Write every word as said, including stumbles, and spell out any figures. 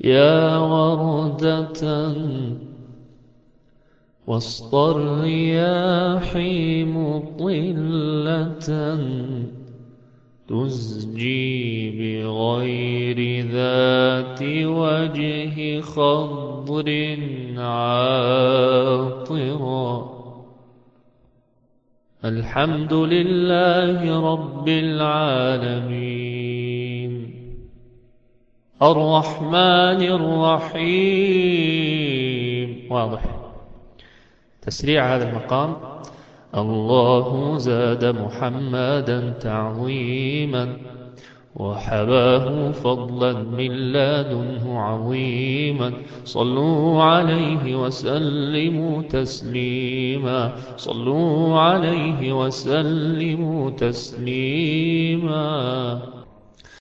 يا وردة وسط الرياح مطلة تزجي بغير ذات وجه خضر عاطرا. الحمد لله رب العالمين الرحمن الرحيم. واضح تسريع هذا المقام. الله زاد محمدا تعظيما وحباه فضلا من لدنه عظيما. صلوا عليه وسلموا تسليما. صلوا عليه وسلموا تسليما.